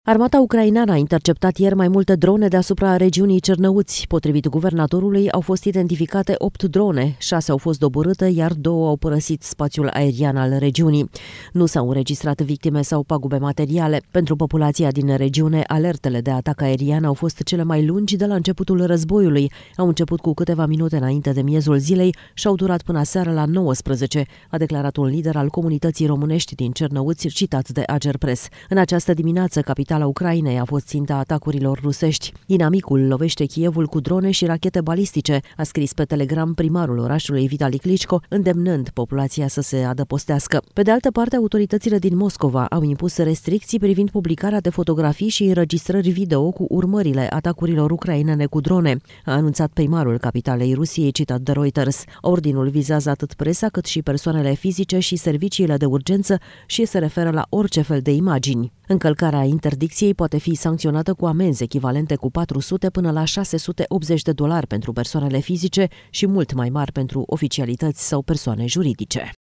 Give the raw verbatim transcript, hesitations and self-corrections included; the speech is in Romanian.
Armata ucraineană a interceptat ieri mai multe drone deasupra regiunii Cernăuți. Potrivit guvernatorului, au fost identificate opt drone, șase au fost doborâte, iar două au părăsit spațiul aerian al regiunii. Nu s-au înregistrat victime sau pagube materiale. Pentru populația din regiune, alertele de atac aerian au fost cele mai lungi de la începutul războiului. Au început cu câteva minute înainte de miezul zilei și au durat până seara la nouăsprezece, a declarat un lider al comunității românești din Cernăuți, citat de Agerpres. În această dimineață, capitala Ucrainei a fost ținta atacurilor rusești. Inamicul lovește Kievul cu drone și rachete balistice, a scris pe Telegram primarul orașului Vitali Klitschko, îndemnând populația să se adăpostească. Pe de altă parte, autoritățile din Moscova au impus restricții privind publicarea de fotografii și înregistrări video cu urmările atacurilor ucrainene cu drone, a anunțat primarul capitalei Rusiei, citat de Reuters. Ordinul vizează atât presa cât și persoanele fizice și serviciile de urgență și se referă la orice fel de imagini. Încălcarea interdicției poate fi sancționată cu amenzi echivalente cu patru sute până la șase sute optzeci de dolari pentru persoanele fizice și mult mai mari pentru oficialități sau persoane juridice.